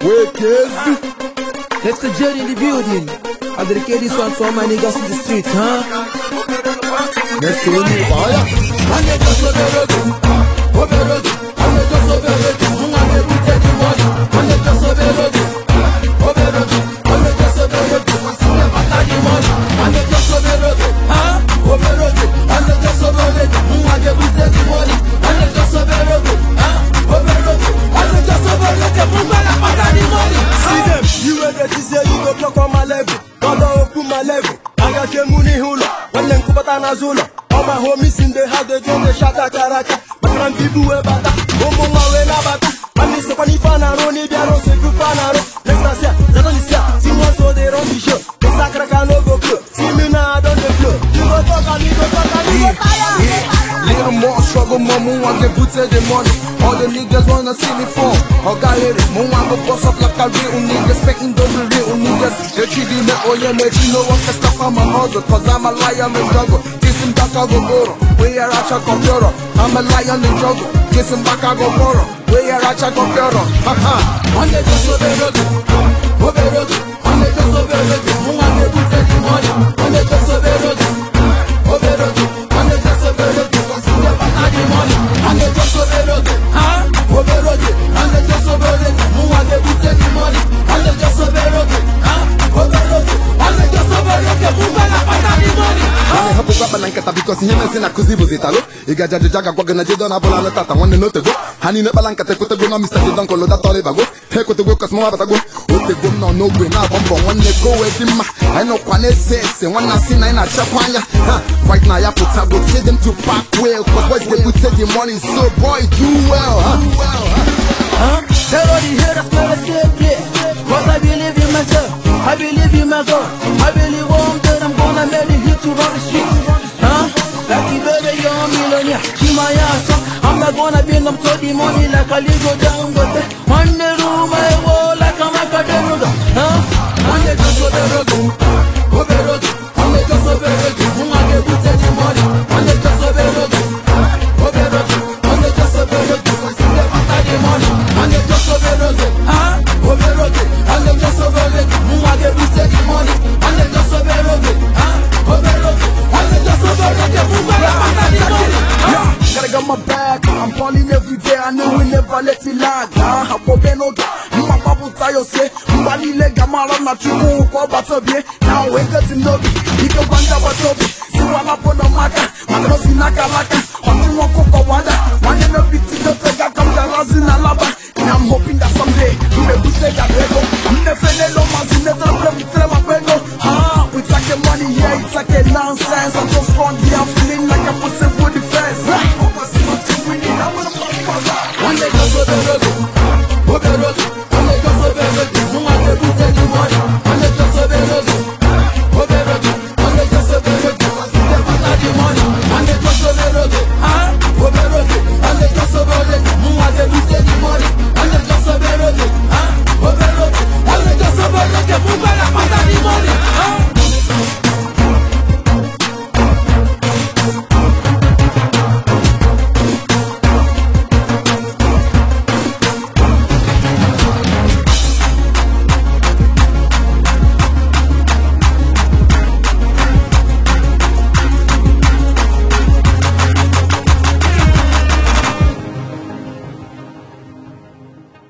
Let's the journey in the building. I dedicate this one to all my niggas in the street, huh? Let's go in the fire. All my homies in the house, they do the shata karaka. But people were bata, Momo Mawena bata. And this one if I know ni biaro se grupanaro. Let's not say, they don't listen. See one so they don't be sure. The sakraka no go club. See me now, I don't the flow. You go talk and you go talk and you go fire. Little more struggle, more want get booted the money. All the niggas wanna see me fall. I got it, more want go boss up like a real nigga. Expecting those real niggas. They treating me, oh yeah, man, you know what can stop on my hustle. Cause I'm a liar and juggle. Kissing back, I go borrow. We are at your computer. I'm a lion and juggle. Kissing back, I go borrow. We are at your computer. On the just over the on the just over the who want to put the money. On the just over the on the just over the see the money. On the just over the on the just over the who want to put the money. On the just over the on the just over the who want to put the money. Hapo kwa banankata because him sina kuzibu zitalo igaja jaga kwa gana jedo na bola na tata wanne no tego hani ne balankata ko tego na Mr. Jedan ko lo da tole bago he ko tego kas mo abata go o tego no gwe na bombo wanne go e dimma I know kwane se wanna sina ina chakwanya right now ya put go say them to pack well but what they put the money so boy do well They already heard us never clear cause I believe in myself I believe in my God I believe one day I'm gonna make it hit to run the streets like you baby you're a millionaire she my ass I'm not gonna be up to the money like a little down but one day room I wall like a macadamia one day just over the road one day just over the road who I get with the money one day just over the road one day just over the road see the money one day just over the road one day just over the road who I get with the money one day just over the road one day just over the road who I get with the money Gotta got my back, I'm balling every day, I know we never let it lag. Hapo benoga, mababu tayo se, mbali lega mara na chuku kwa batobie. Now we get to know me, iko banda batobi. Si wala pono maka, magro sinaka laka. Hoti wako kwa wada, wane no biti no tega kamda razi na laba. And I'm hoping that someday, we will say that ego. Nefele lo mazine tra mapego. We take money here, it's like a nonsense. I'm so strong, yeah, I'm feeling like I'm pushing for the fence. One day just over the road,